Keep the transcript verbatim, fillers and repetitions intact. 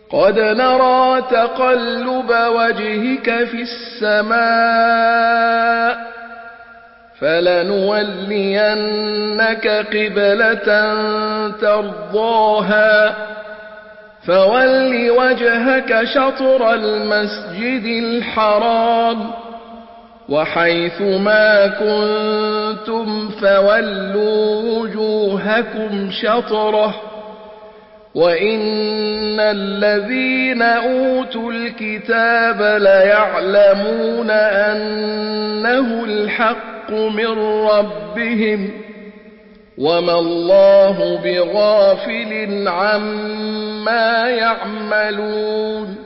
قد نرى تقلب وجهك في السماء فلنولينك قبلة ترضاها فول وجهك شطر المسجد الحرام وحيث ما كنتم فولوا وجوهكم شطره وإن الذين أوتوا الكتاب ليعلمون أنه الحق من ربهم وما الله بغافل عما يعملون